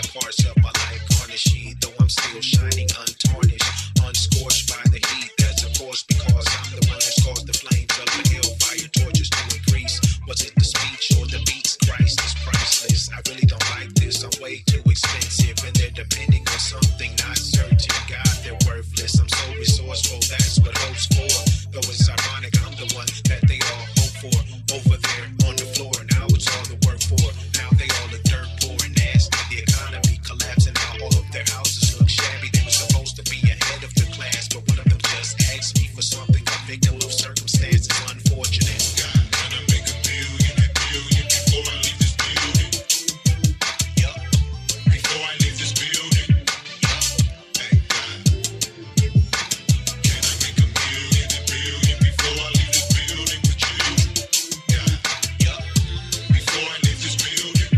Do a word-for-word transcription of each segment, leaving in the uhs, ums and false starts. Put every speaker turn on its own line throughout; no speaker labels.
parts of my life garnished, though I'm still shining untarnished, unscorched by the heat. That's of course because I'm the one who's caused the flames of the hellfire torches to increase. Was it the speech or the beats? Christ is priceless. I really don't like this. I'm way too expensive, and they're depending on something not certain. God, they're worthless. I'm so resourceful. That's what hope's for. Though it's ironic, I'm the one that they all hope for. Over there on the floor, now it's all the work for. Now they all the dirt poor and nasty. The economy collapsing. Now all of their houses look shabby. They were supposed to be ahead of the class, but one of them just asked me for something. A victim of circumstances, unfortunate. God, can I make a billion, a billion before I leave this building? Yup. Before I leave this building. Hey, God. Can I make a million, a billion before I leave this building with you? God. Yup. Before I leave this building.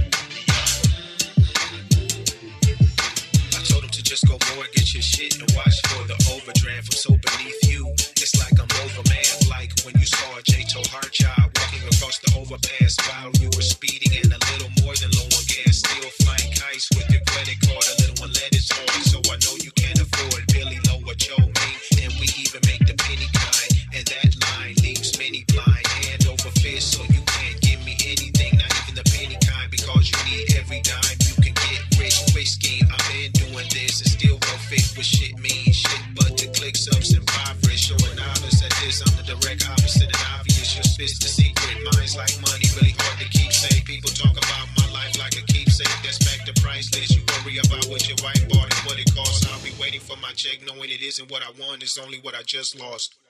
I told him to just go mortgage his shit and watch for the overdraft. I'm so beneath you. It's like I'm over, man. Like when you saw J. Toharcha walking across the overpass while you were speeding and a little more than low on gas. Still flying kites with your credit card. A little one let it on, so I know you can't afford Billy Low or Joe Ming. And we even make the penny kind. And that line leaves many blind. Hand over fist, so you can't give me anything, not even the penny kind, because you need every dime you can get. Rich, quick scheme. I've been doing this and still won't fit what shit means. Shit, but the clicks ups impoverished. Showing novice at this, I'm the direct opposite and obvious. Your spit's the secret. Mine's like money, really hard to keep safe. People talk about my life like a keepsake. That's back to priceless. You worry about what your wife bought and what it costs. I'll be waiting for my check, knowing it isn't what I want, it's only what I just lost.